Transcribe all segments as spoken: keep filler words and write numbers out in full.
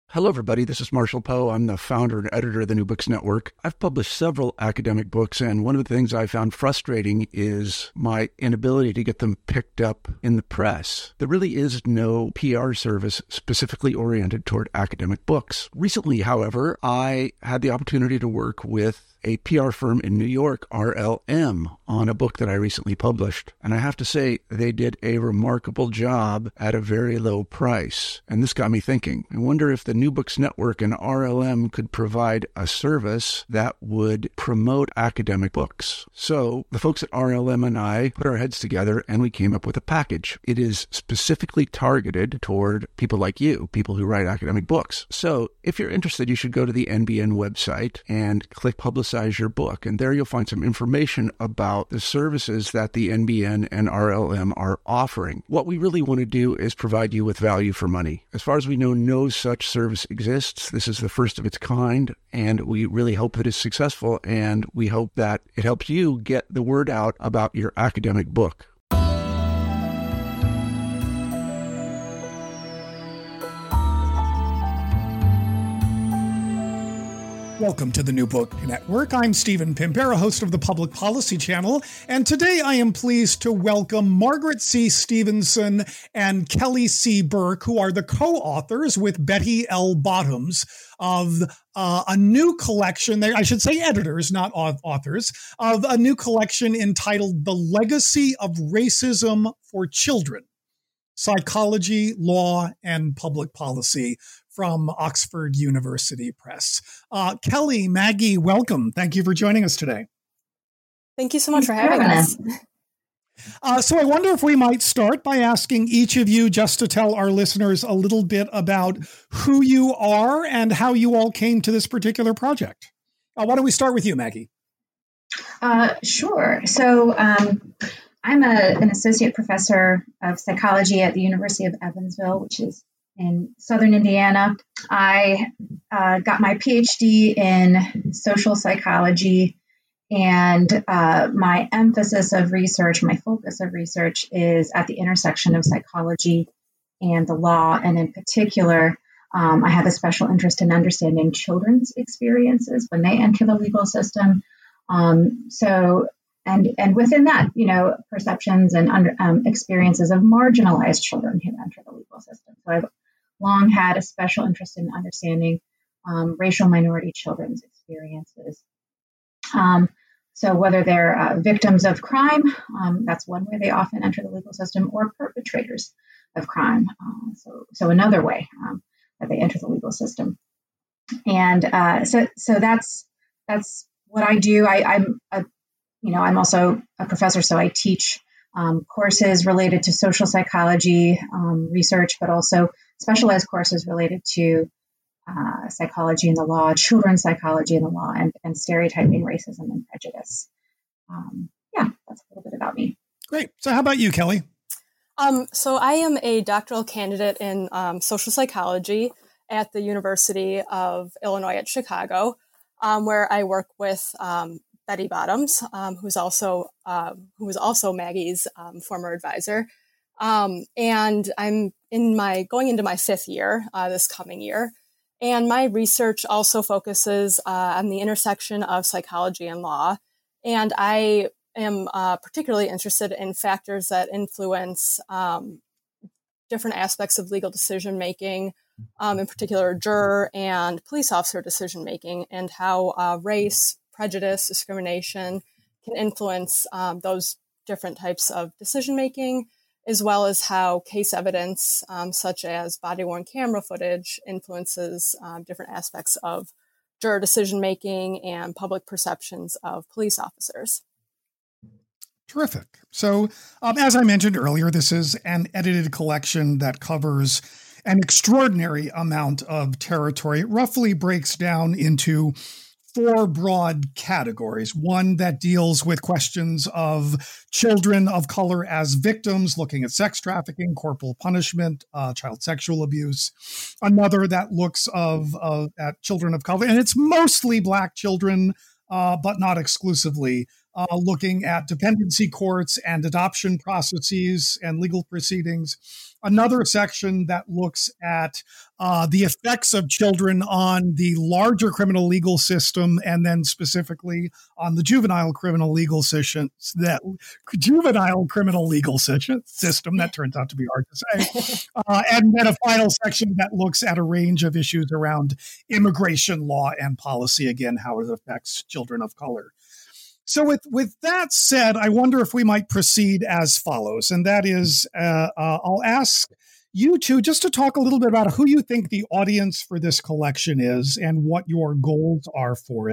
Hello, everybody. This is Marshall Poe. I'm the founder and editor of the New Books Network. I've published several academic books, and one of the things I found frustrating is my inability to get them picked up in the press. There really is no P R service specifically oriented toward academic books. Recently, however, I had the opportunity to work with a P R firm in New York, R L M, on a book that I recently published. And I have to say, they did a remarkable job at a very low price. And this got me thinking. I wonder if the New Books Network and R L M could provide a service that would promote academic books. So the folks at R L M and I put our heads together and we came up with a package. It is specifically targeted toward people like you, people who write academic books. So if you're interested, you should go to the N B N website and click Publicize your book. And there you'll find some information about the services that the N B N and R L M are offering. What we really want to do is provide you with value for money. As far as we know, no such service exists. This is the first of its kind, and we really hope that it's successful, and we hope that it helps you get the word out about your academic book. Welcome to the New Book Network. I'm Stephen Pimpera, host of the Public Policy Channel, and today I am pleased to welcome Margaret C. Stevenson and Kelly C. Burke, who are the co-authors with Betty L. Bottoms of uh, a new collection, I should say editors, not authors, of a new collection entitled The Legacy of Racism for Children: Psychology, Law, and Public Policy, from Oxford University Press. Uh, Kelly, Maggie, welcome. Thank you for joining us today. Thank you so much for having us. Uh, so I wonder if we might start by asking each of you just to tell our listeners a little bit about who you are and how you all came to this particular project. Uh, why don't we start with you, Maggie? Uh, sure. So um, I'm a, an associate professor of psychology at the University of Evansville, which is in Southern Indiana. I uh, got my PhD in social psychology, and uh, my emphasis of research, my focus of research is at the intersection of psychology and the law. And in particular, um, I have a special interest in understanding children's experiences when they enter the legal system. Um, so, and and within that, you know, perceptions and under, um, experiences of marginalized children who enter the legal system. So I've long had a special interest in understanding um, racial minority children's experiences. Um, so whether they're uh, victims of crime, um, that's one way they often enter the legal system, or perpetrators of crime. Uh, so, so another way um, that they enter the legal system. And uh, so, so that's that's what I do. I, I'm, a, you know, I'm also a professor, so I teach Um, courses related to social psychology um, research, but also specialized courses related to uh, psychology and the law, children's psychology and the law, and, and stereotyping, racism, and prejudice. Um, yeah, that's a little bit about me. Great. So how about you, Kelly? Um, so I am a doctoral candidate in um, social psychology at the University of Illinois at Chicago, um, where I work with um, Betty Bottoms, um, who's also uh, who was also Maggie's um, former advisor, um, and I'm in my going into my fifth year uh, this coming year, and my research also focuses uh, on the intersection of psychology and law, and I am uh, particularly interested in factors that influence um, different aspects of legal decision making, um, in particular juror and police officer decision making, and how uh, race, prejudice, discrimination can influence um, those different types of decision-making, as well as how case evidence, um, such as body-worn camera footage, influences um, different aspects of juror decision-making and public perceptions of police officers. Terrific. So, um, as I mentioned earlier, this is an edited collection that covers an extraordinary amount of territory. It roughly breaks down into four broad categories. One that deals with questions of children of color as victims, looking at sex trafficking, corporal punishment, uh, child sexual abuse. Another that looks of uh, at children of color, and it's mostly Black children, uh, but not exclusively uh, looking at dependency courts and adoption processes and legal proceedings. Another section that looks at uh, the effects of children on the larger criminal legal system, and then specifically on the juvenile criminal legal system. That juvenile criminal legal system that turns out to be hard to say. Uh, and then a final section that looks at a range of issues around immigration law and policy. Again, how it affects children of color. So with, with that said, I wonder if we might proceed as follows, and that is, uh, uh, I'll ask you two just to talk a little bit about who you think the audience for this collection is and what your goals are for it.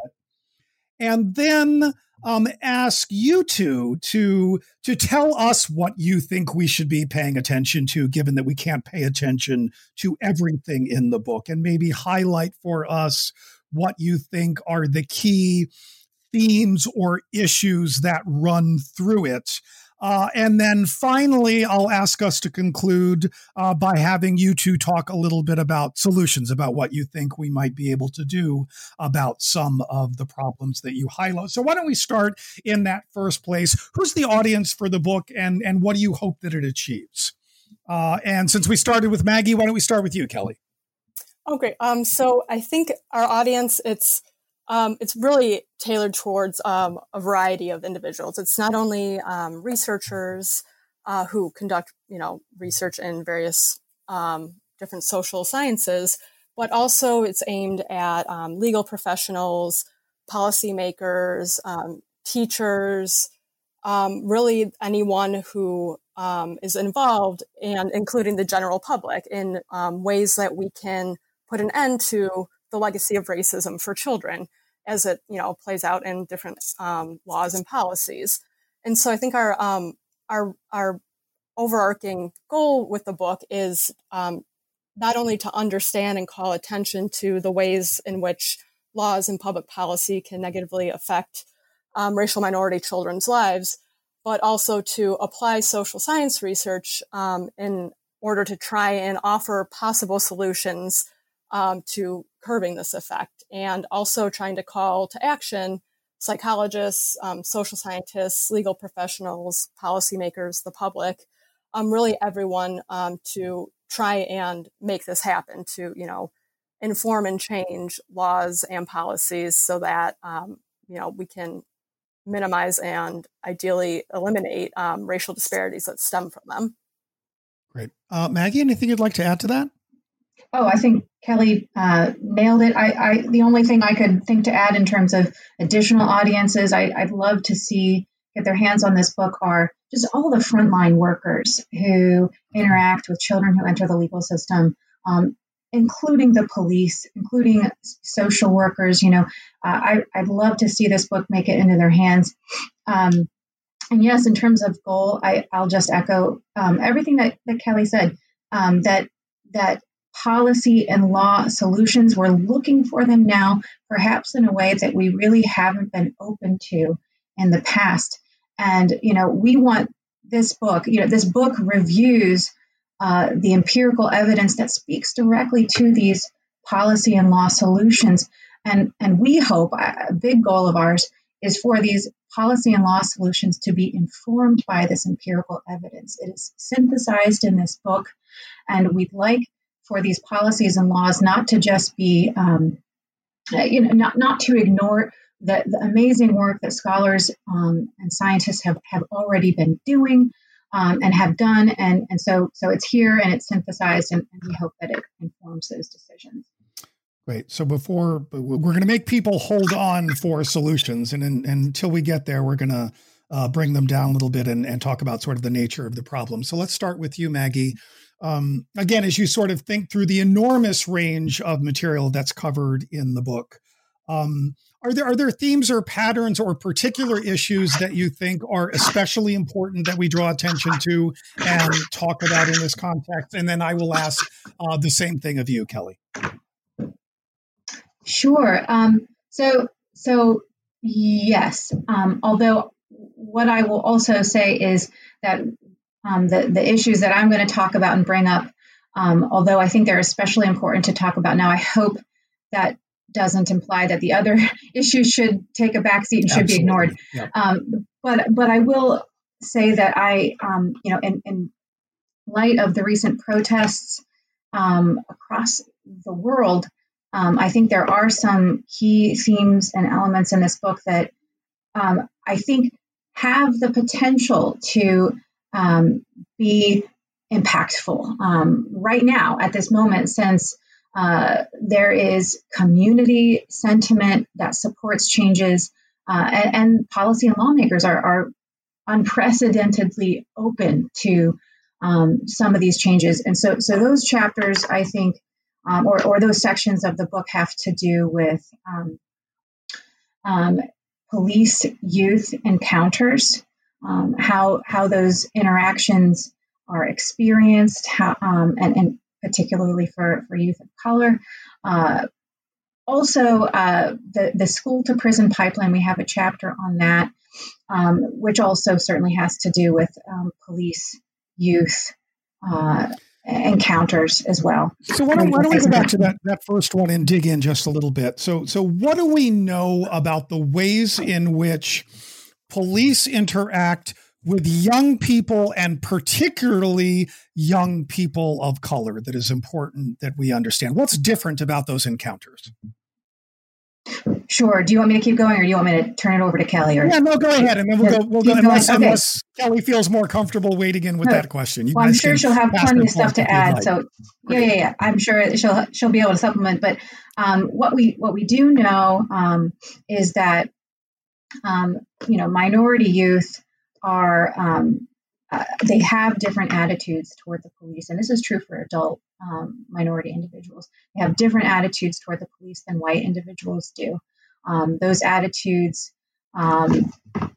And then um, ask you two to, to tell us what you think we should be paying attention to, given that we can't pay attention to everything in the book, and maybe highlight for us what you think are the key themes or issues that run through it. Uh, and then finally, I'll ask us to conclude uh, by having you two talk a little bit about solutions, about what you think we might be able to do about some of the problems that you highlight. So why don't we start in that first place? Who's the audience for the book, and, and what do you hope that it achieves? Uh, and since we started with Maggie, why don't we start with you, Kelly? Oh, great. Um, so I think our audience, it's Um, it's really tailored towards um, a variety of individuals. It's not only um, researchers uh, who conduct, you know, research in various um, different social sciences, but also it's aimed at um, legal professionals, policymakers, um, teachers, um, really anyone who um, is involved, and including the general public, in um, ways that we can put an end to the legacy of racism for children as it, you know, plays out in different um, laws and policies. And so I think our um, our our overarching goal with the book is um, not only to understand and call attention to the ways in which laws and public policy can negatively affect um, racial minority children's lives, but also to apply social science research um, in order to try and offer possible solutions Um, to curbing this effect, and also trying to call to action psychologists, um, social scientists, legal professionals, policymakers, the public, um, really everyone um, to try and make this happen, to, you know, inform and change laws and policies so that, um, you know, we can minimize and ideally eliminate um, racial disparities that stem from them. Great. Uh, Maggie, anything you'd like to add to that? Oh, I think Kelly uh, nailed it. I, I the only thing I could think to add in terms of additional audiences I, I'd love to see get their hands on this book are just all the frontline workers who interact with children who enter the legal system, um, including the police, including social workers. You know, uh, I, I'd love to see this book make it into their hands. Um, and yes, in terms of goal, I, I'll just echo um, everything that, that Kelly said, um, that that policy and law solutions, we're looking for them now, perhaps in a way that we really haven't been open to in the past. And, you know, we want this book, you know, this book reviews uh, the empirical evidence that speaks directly to these policy and law solutions. And, and we hope, a big goal of ours is for these policy and law solutions to be informed by this empirical evidence. It is synthesized in this book, and we'd like for these policies and laws not to just be, um, you know, not, not to ignore the, the amazing work that scholars um, and scientists have, have already been doing um, and have done. And, and so, so it's here and it's synthesized, and, and we hope that it informs those decisions. Great. So before, we're going to make people hold on for solutions. And, and, and until we get there, we're going to uh, bring them down a little bit and, and talk about sort of the nature of the problem. So let's start with you, Maggie. Um, again, as you sort of think through the enormous range of material that's covered in the book, um, are there are there themes or patterns or particular issues that you think are especially important that we draw attention to and talk about in this context? And then I will ask uh, the same thing of you, Kelly. Sure. Um, so, so yes. Um, although what I will also say is that Um, the, the issues that I'm going to talk about and bring up, um, although I think they're especially important to talk about now, I hope that doesn't imply that the other issues should take a backseat and should Absolutely. be ignored. Yep. Um, but but I will say that I, um, you know, in, in light of the recent protests um, across the world, um, I think there are some key themes and elements in this book that um, I think have the potential to um, be impactful um, right now at this moment, since uh, there is community sentiment that supports changes, uh, and, and policy and lawmakers are, are unprecedentedly open to um, some of these changes. And so, so those chapters, I think, um, or, or those sections of the book have to do with um, um, police youth encounters, um, how how those interactions are experienced, how, um, and, and particularly for, for youth of color. Uh, also, uh, the, the school to prison pipeline, we have a chapter on that, um, which also certainly has to do with um, police youth uh, encounters as well. So why don't, why don't we go back to that, that first one and dig in just a little bit? So, so what do we know about the ways in which police interact with young people, and particularly young people of color, that is important that we understand? What's different about those encounters? Sure. Do you want me to keep going, or do you want me to turn it over to Kelly? Or yeah, no, go ahead, and then we'll yeah, go. We'll go unless, okay. unless Kelly feels more comfortable wading in with no. that question. You well, I'm sure she'll have plenty of stuff to add. Like. So yeah, yeah, yeah. I'm sure she'll she'll be able to supplement. But um, what we what we do know um, is that um, you know minority youth are um, uh, they have different attitudes toward the police, and this is true for adult um, minority individuals. They have different attitudes toward the police than white individuals do. Um, those attitudes um,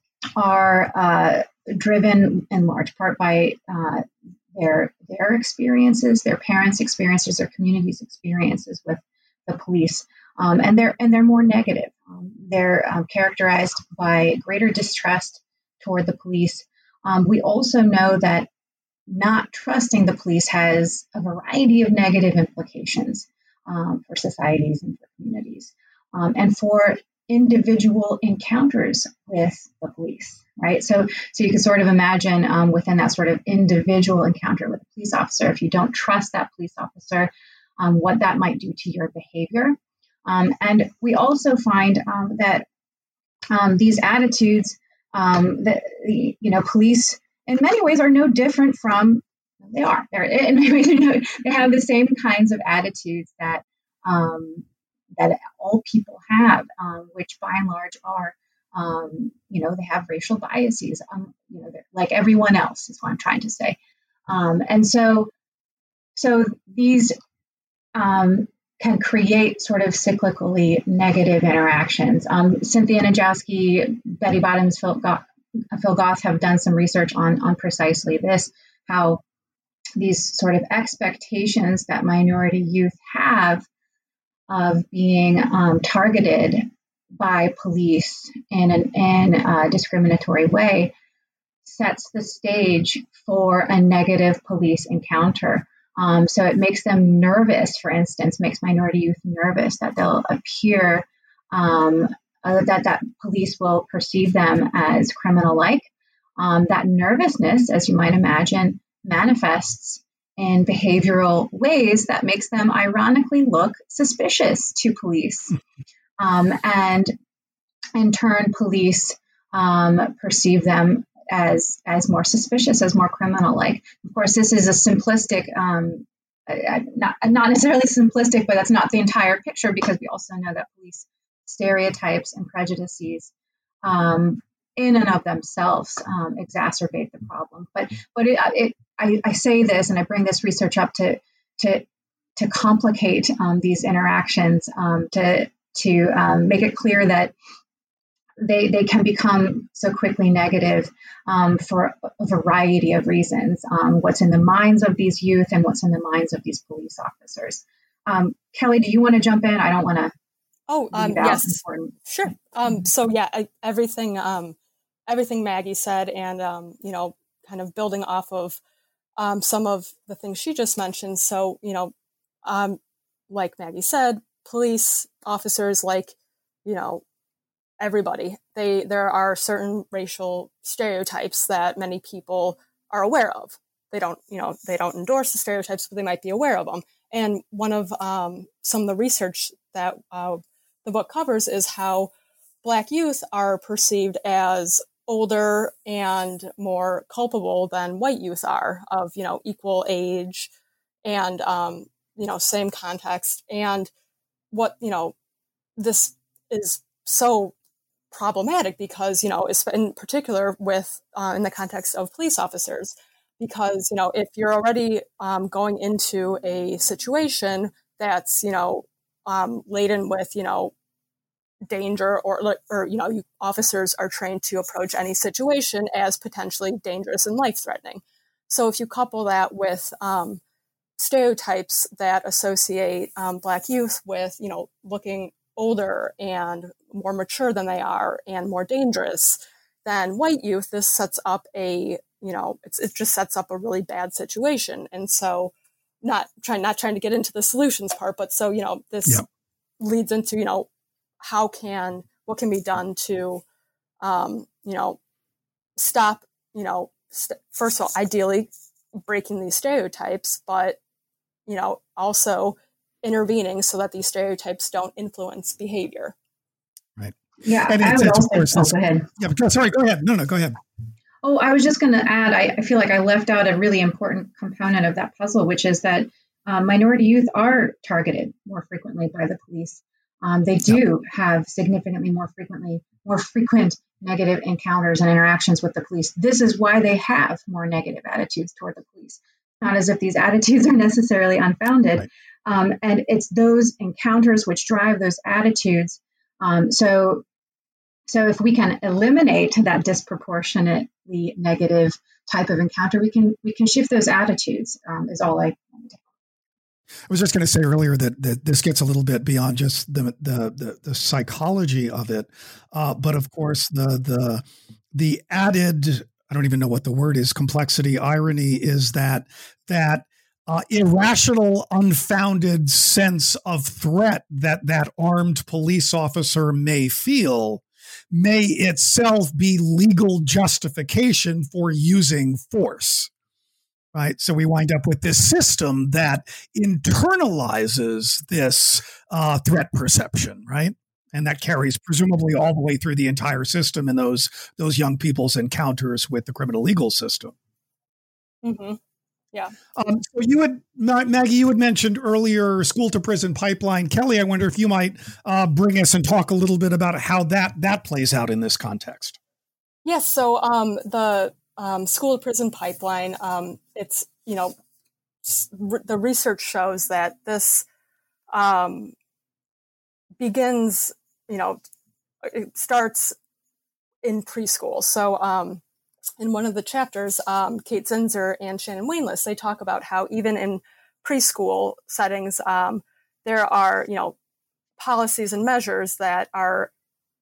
are uh, driven in large part by uh, their their experiences, their parents' experiences, their community's experiences with the police, um, and they're and they're more negative. Um, they're um, characterized by greater distrust toward the police. Um, we also know that not trusting the police has a variety of negative implications um, for societies and for communities, um, and for individual encounters with the police, right? So, so you can sort of imagine um, within that sort of individual encounter with a police officer, if you don't trust that police officer, um, what that might do to your behavior. Um, and we also find um, that um, these attitudes, um, that the, you know, police in many ways are no different from, they are, they're, in many ways, you know, they have the same kinds of attitudes that um, that all people have, um, which by and large are, um, you know, they have racial biases, um, you know, like everyone else is what I'm trying to say. Um, and so, so these um, can create sort of cyclically negative interactions. Um, Cynthia Najowski, Betty Bottoms, Phil Goff, Phil Goff have done some research on, on precisely this, how these sort of expectations that minority youth have of being um, targeted by police in an in a discriminatory way sets the stage for a negative police encounter. Um, so it makes them nervous, for instance, makes minority youth nervous that they'll appear, um, uh, that, that police will perceive them as criminal-like. Um, that nervousness, as you might imagine, manifests in behavioral ways that makes them ironically look suspicious to police. Um, and in turn, police um, perceive them as as more suspicious, as more criminal-like. Of course, this is a simplistic, um, uh, not, not necessarily simplistic, but that's not the entire picture, because we also know that police stereotypes and prejudices um, in and of themselves um, exacerbate the problem. But but it, it I, I say this, and I bring this research up to to to complicate um, these interactions, um, to to um, make it clear that they they can become so quickly negative um, for a variety of reasons. Um, what's in the minds of these youth and what's in the minds of these police officers. Um, Kelly, do you want to jump in? I don't want to. Oh, um, yes, important. Sure. Um, so yeah, I, everything um, everything Maggie said, and um, you know, kind of building off of um, some of the things she just mentioned. So you know, um, like Maggie said, police officers, like, you know, everybody, they there are certain racial stereotypes that many people are aware of. They don't, you know, they don't endorse the stereotypes, but they might be aware of them. And one of um, some of the research that uh, the book covers is how Black youth are perceived as older and more culpable than white youth are, of, you know, equal age and, um, you know, same context. And what, you know, this is so problematic because, you know, in particular with, uh, in the context of police officers, because, you know, if you're already um, going into a situation that's, you know, um, laden with, you know, danger, or, or, you know, you, officers are trained to approach any situation as potentially dangerous and life-threatening. So if you couple that with um, stereotypes that associate um, Black youth with, you know, looking older and more mature than they are and more dangerous than white youth, this sets up a, you know, it's, it just sets up a really bad situation. And so not trying, not trying to get into the solutions part, but so, you know, this yeah. leads into, you know, how can, what can be done to, um, you know, stop, you know, st- first of all, ideally breaking these stereotypes, but, you know, also intervening so that these stereotypes don't influence behavior. Right. Yeah, and I it's, would it's, also, course, oh, this, go ahead. Yeah, sorry, go ahead. No, no, go ahead. Oh, I was just going to add, I, I feel like I left out a really important component of that puzzle, which is that um, minority youth are targeted more frequently by the police. Um, they do have significantly more frequently, more frequent negative encounters and interactions with the police. This is why they have more negative attitudes toward the police. Not as if these attitudes are necessarily unfounded. Right. Um, and it's those encounters which drive those attitudes. Um, so, so if we can eliminate that disproportionately negative type of encounter, we can we can shift those attitudes. Um, is all I. I was just going to say earlier that, that this gets a little bit beyond just the the the, the psychology of it, uh, but of course the the the added, I don't even know what the word is, complexity, irony is that that uh, irrational, unfounded sense of threat that that armed police officer may feel may itself be legal justification for using force. Right. So we wind up with this system that internalizes this uh, threat perception. Right. And that carries presumably all the way through the entire system in those those young people's encounters with the criminal legal system. Mm-hmm. Yeah. Um, so you had, Maggie, you had mentioned earlier school to prison pipeline. Kelly, I wonder if you might uh, bring us and talk a little bit about how that that plays out in this context. Yes. So um, the Um, school to prison pipeline, um, it's, you know, r- the research shows that this um, begins, you know, it starts in preschool. So um, in one of the chapters, um, Kate Zinser and Shannon Wainless, they talk about how even in preschool settings, um, there are, you know, policies and measures that are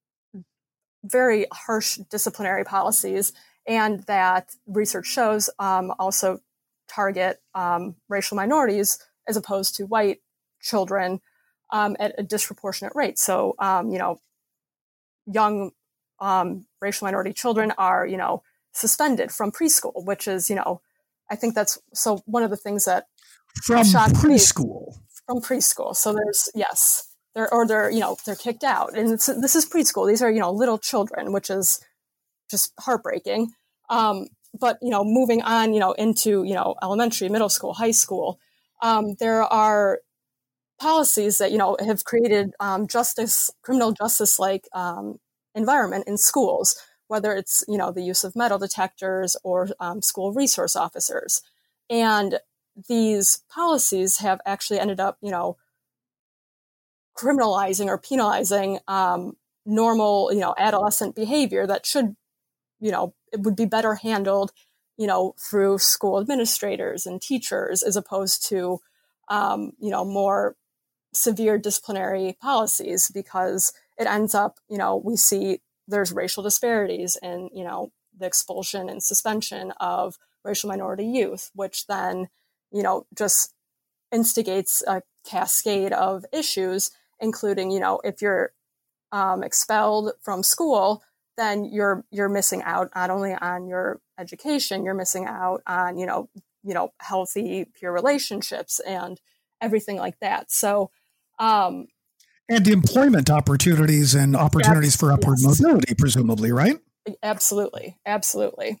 very harsh disciplinary policies, and that research shows um, also target um, racial minorities as opposed to white children um, at a disproportionate rate. So, um, you know, young um, racial minority children are, you know, suspended from preschool, which is, you know, I think that's so one of the things that from preschool. Me, from preschool. So there's, yes, they're, or they're, you know, they're kicked out. And it's, this is preschool. These are, you know, little children, which is just heartbreaking. Um, but, you know, moving on, you know, into, you know, elementary, middle school, high school, um, there are policies that, you know, have created um, justice, criminal justice-like um, environment in schools, whether it's, you know, the use of metal detectors or um, school resource officers. And these policies have actually ended up, you know, criminalizing or penalizing um, normal, you know, adolescent behavior that should, you know, it would be better handled, you know, through school administrators and teachers as opposed to, um, you know, more severe disciplinary policies, because it ends up, you know, we see there's racial disparities in, you know, the expulsion and suspension of racial minority youth, which then, you know, just instigates a cascade of issues. including, you know, if you're um, expelled from school, then you're you're missing out not only on your education, you're missing out on, you know, you know, healthy peer relationships and everything like that. So, um, and employment opportunities and opportunities for upward yes. mobility, presumably, right? Absolutely, absolutely.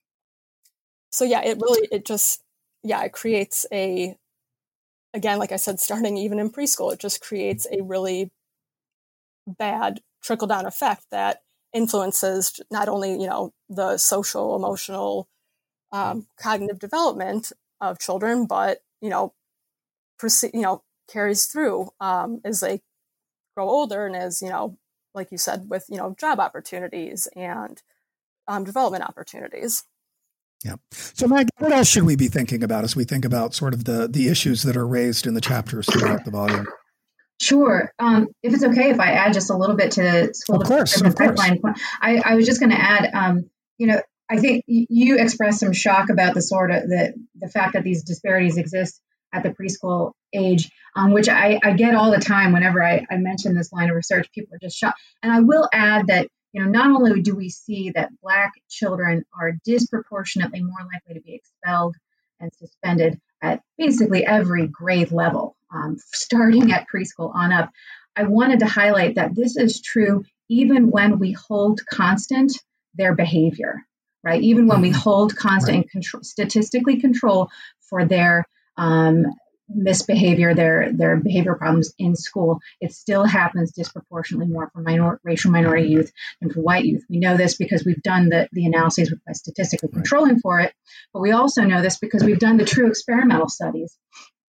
So yeah, it really it just yeah it creates a again, like I said, starting even in preschool, it just creates a really bad trickle down effect that influences not only, you know, the social, emotional, um, cognitive development of children, but, you know, proce- you know, carries through um, as they grow older and as, you know, like you said, with, you know, job opportunities and um, development opportunities. Yeah. So, Maggie, what else should we be thinking about as we think about sort of the, the issues that are raised in the chapters throughout the volume? Sure. Um, if it's okay, if I add just a little bit to school of course, of pipeline, course. I, I was just going to add, um, you know, I think you expressed some shock about the sort of the, the fact that these disparities exist at the preschool age, um, which I, I get all the time whenever I, I mention this line of research. People are just shocked. And I will add that, you know, not only do we see that Black children are disproportionately more likely to be expelled and suspended at basically every grade level, um, starting at preschool on up. I wanted to highlight that this is true even when we hold constant their behavior, right? Even when we hold constant and control, statistically control for their um, misbehavior, their their behavior problems in school, it still happens disproportionately more for minor, racial minority youth than for white youth. We know this because we've done the, the analyses by statistically controlling for it, but we also know this because we've done the true experimental studies.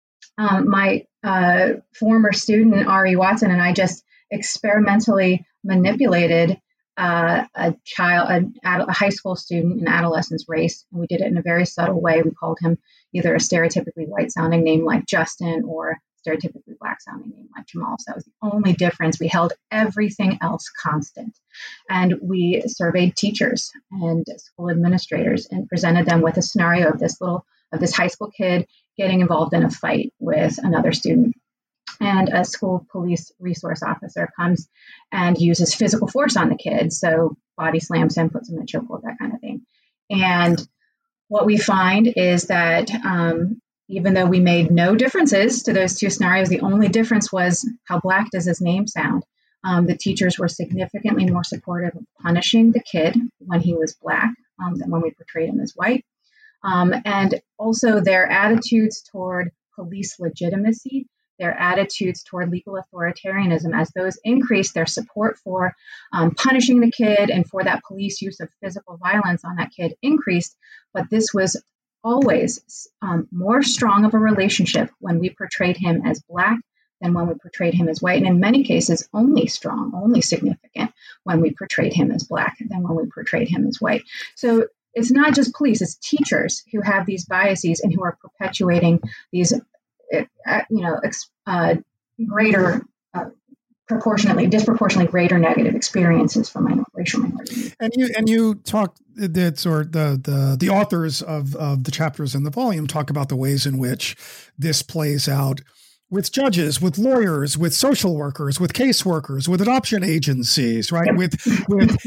Um, my uh, former student, Ari Watson, and I just experimentally manipulated uh, a child, a, a high school student, an adolescent's race, and we did it in a very subtle way. We called him either a stereotypically white-sounding name like Justin or stereotypically Black-sounding name like Jamal. So that was the only difference. We held everything else constant. And we surveyed teachers and school administrators and presented them with a scenario of this little, of this high school kid getting involved in a fight with another student. And a school police resource officer comes and uses physical force on the kid. So body slams him, puts him in a chokehold, that kind of thing. And what we find is that um, even though we made no differences to those two scenarios, the only difference was how Black does his name sound. Um, the teachers were significantly more supportive of punishing the kid when he was Black um, than when we portrayed him as white. Um, and also their attitudes toward police legitimacy, their attitudes toward legal authoritarianism, as those increased, their support for um, punishing the kid and for that police use of physical violence on that kid increased. But this was always um, more strong of a relationship when we portrayed him as Black than when we portrayed him as white. And in many cases, only strong, only significant when we portrayed him as Black than when we portrayed him as white. So it's not just police, it's teachers who have these biases and who are perpetuating these Uh, you know, uh, greater, uh, proportionately, disproportionately greater negative experiences for minor, racial minorities. And you and you talk that's or the the the authors of of the chapters in the volume talk about the ways in which this plays out with judges, with lawyers, with social workers, with caseworkers, with adoption agencies, right? With with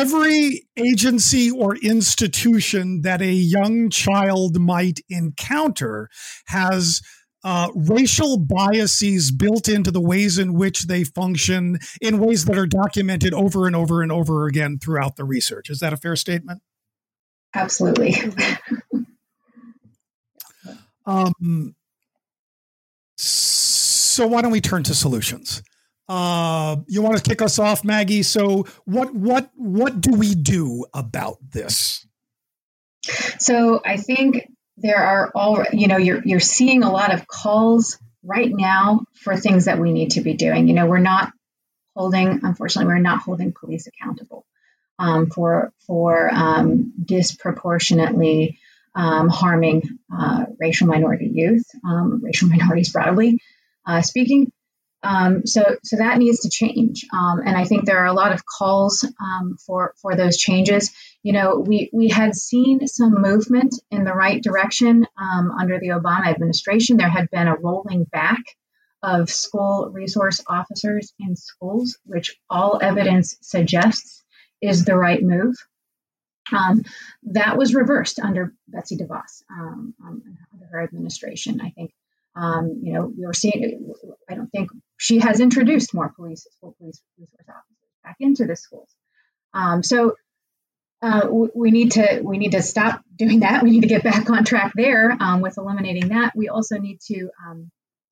every agency or institution that a young child might encounter has Uh, racial biases built into the ways in which they function in ways that are documented over and over and over again throughout the research. Is that a fair statement? Absolutely. um, so why don't we turn to solutions? Uh, you want to kick us off, Maggie? So what what what do we do about this? So I think there are all, you know, you're you're seeing a lot of calls right now for things that we need to be doing. You know, we're not holding, unfortunately, we're not holding police accountable um, for for um, disproportionately um, harming uh, racial minority youth, um, racial minorities broadly uh, speaking. Um, so so that needs to change. Um, and I think there are a lot of calls um, for for those changes. You know, we, we had seen some movement in the right direction um, under the Obama administration. There had been a rolling back of school resource officers in schools, which all evidence suggests is the right move. Um, that was reversed under Betsy DeVos, um, um, under her administration. I think, um, you know, we were seeing, I don't think she has introduced more police, school police resource officers back into the schools. Um, so uh, we, we need to we need to stop doing that. We need to get back on track there um, with eliminating that. We also need to um,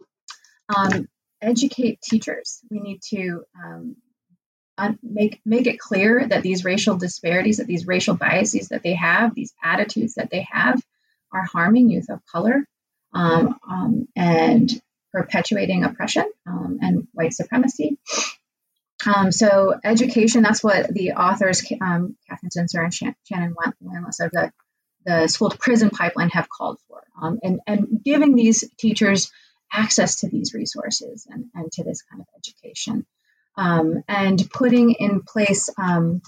um, educate teachers. We need to um, un- make make it clear that these racial disparities, that these racial biases that they have, these attitudes that they have, are harming youth of color um, um, and perpetuating oppression um, and white supremacy. Um, so education, that's what the authors, um, Catherine Zinsser and Shannon Landless of the, the school to prison pipeline have called for, um, and, and giving these teachers access to these resources and, and to this kind of education, um, and putting in place um,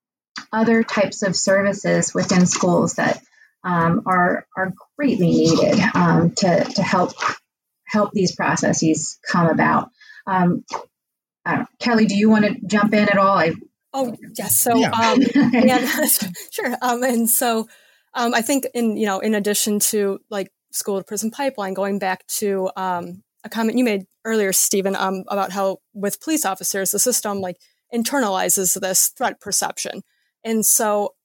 other types of services within schools that um, are are greatly needed um, to, to help help these processes come about. Um, I don't know. Kelly, do you want to jump in at all? I, oh, yes. So, yeah. um, yeah, sure. Um, and so um, I think in, you know, in addition to like school to prison pipeline, going back to um, a comment you made earlier, Stephen, um, about how with police officers, the system like internalizes this threat perception. And so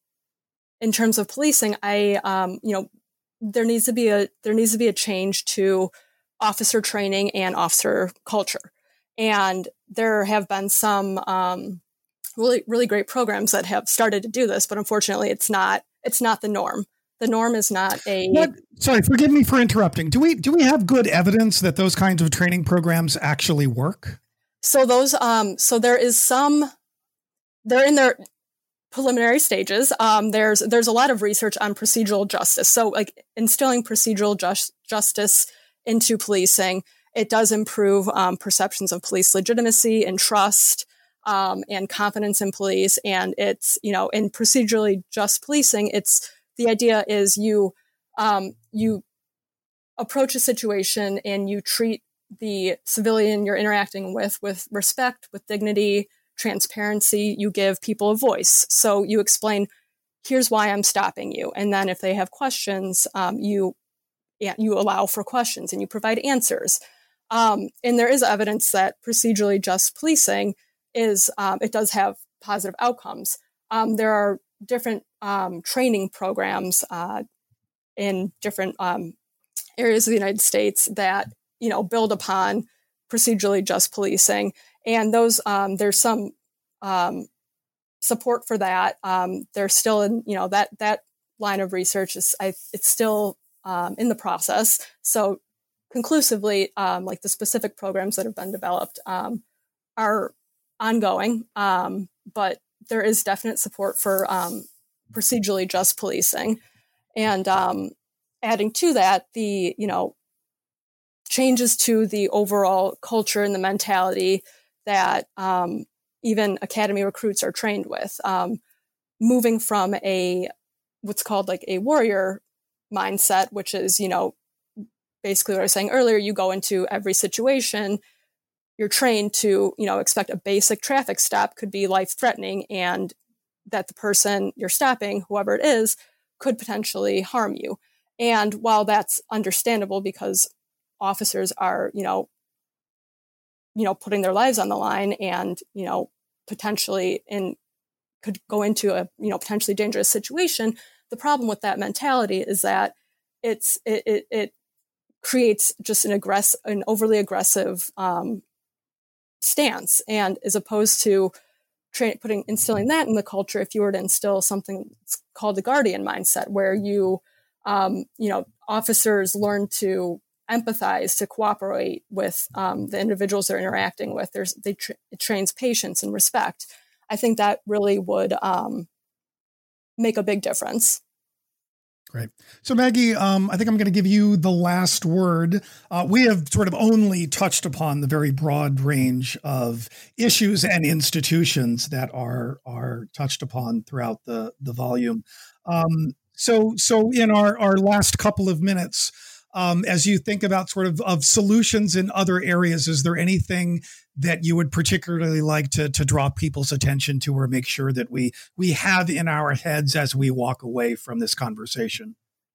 in terms of policing, I, um, you know, there needs to be a, there needs to be a change to officer training and officer culture. And there have been some um, really, really great programs that have started to do this, but unfortunately, it's not. It's not the norm. The norm is not a. What? Sorry, forgive me for interrupting. Do we do we have good evidence that those kinds of training programs actually work? So those. Um, so there is some. They're in their preliminary stages. Um, there's there's a lot of research on procedural justice. So like instilling procedural just, justice into policing. It does improve um, perceptions of police legitimacy and trust um, and confidence in police. And it's, you know, in procedurally just policing, it's the idea is you um, you approach a situation and you treat the civilian you're interacting with with respect, with dignity, transparency. You give people a voice. So you explain, here's why I'm stopping you. And then if they have questions, um, you you allow for questions and you provide answers. Um, and there is evidence that procedurally just policing is, um, it does have positive outcomes. Um, there are different um, training programs uh, in different um, areas of the United States that, you know, build upon procedurally just policing. And those, um, there's some um, support for that. Um, there's still, in, you know, that that line of research is, I, it's still um, in the process. So conclusively, um, like the specific programs that have been developed um, are ongoing, um, but there is definite support for um, procedurally just policing. And um, adding to that, the, you know, changes to the overall culture and the mentality that um, even academy recruits are trained with, um, moving from a, what's called like a warrior mindset, which is, you know, basically what I was saying earlier, you go into every situation, you're trained to, you know, expect a basic traffic stop could be life-threatening and that the person you're stopping, whoever it is, could potentially harm you. And while that's understandable because officers are, you know, you know, putting their lives on the line and, you know, potentially in could go into a, you know, potentially dangerous situation, the problem with that mentality is that it's, it, it, it creates just an aggress, an overly aggressive um, stance. And as opposed to tra- putting instilling that in the culture, if you were to instill something called the guardian mindset, where you, um, you know, officers learn to empathize, to cooperate with um, the individuals they're interacting with. There's they tra- it trains patience and respect. I think that really would um, make a big difference. Great. So Maggie, um, I think I'm going to give you the last word. Uh, we have sort of only touched upon the very broad range of issues and institutions that are are touched upon throughout the the volume. Um, so so in our our last couple of minutes, Um, as you think about sort of, of solutions in other areas, is there anything that you would particularly like to, to draw people's attention to or make sure that we, we have in our heads as we walk away from this conversation?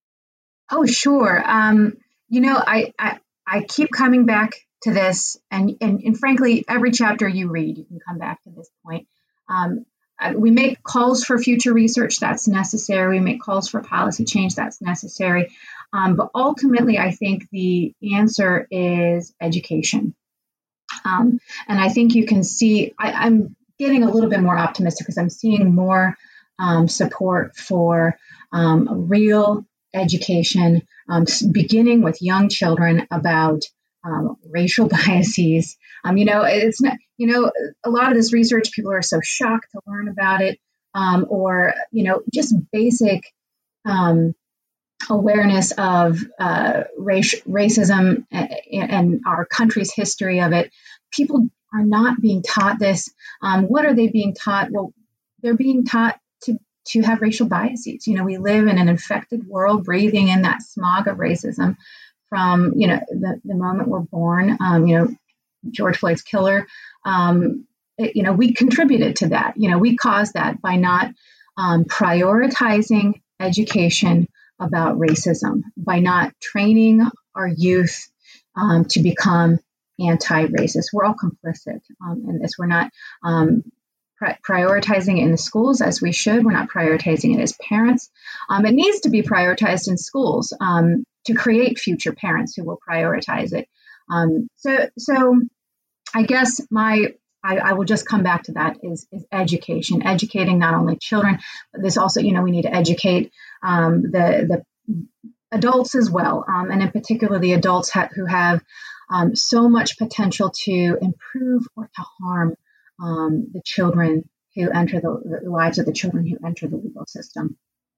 Oh, sure. Um, you know, I, I, I keep coming back to this, and, and, and frankly, every chapter you read, you can come back to this point. Um, we make calls for future research, that's necessary. We make calls for policy change, that's necessary. Um, but ultimately, I think the answer is education. Um, and I think you can see, I, I'm getting a little bit more optimistic because I'm seeing more um, support for um, real education, um, beginning with young children about um, racial biases. Um, you know, it's not, you know, a lot of this research, people are so shocked to learn about it, um, or, you know, just basic um, awareness of uh, race, racism and, and our country's history of it. People are not being taught this. Um, what are they being taught? Well, they're being taught to to have racial biases. You know, we live in an infected world, breathing in that smog of racism from, you know, the, the moment we're born. Um, you know, George Floyd's killer, um, it, you know, we contributed to that. You know, we caused that by not um, prioritizing education about racism, by not training our youth um, to become anti-racist. We're all complicit um, in this. We're not um, pri- prioritizing it in the schools as we should. We're not prioritizing it as parents. Um, it needs to be prioritized in schools um, to create future parents who will prioritize it. Um, so, so I guess my I, I will just come back to that is, is education, educating not only children, but this also, you know, we need to educate um, the the adults as well, um, and in particular the adults ha- who have um, so much potential to improve or to harm um, the children who enter the, the lives of the children who enter the legal system.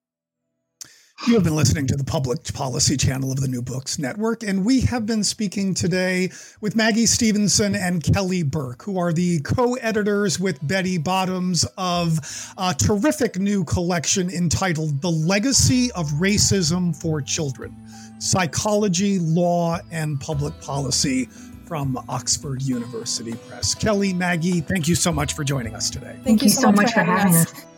You have been listening to the Public Policy Channel of the New Books Network, and we have been speaking today with Maggie Stevenson and Kelly Burke, who are the co-editors with Betty Bottoms of a terrific new collection entitled The Legacy of Racism for Children, Psychology, Law, and Public Policy from Oxford University Press. Kelly, Maggie, thank you so much for joining us today. Thank, thank you so, so much, much for having us. us.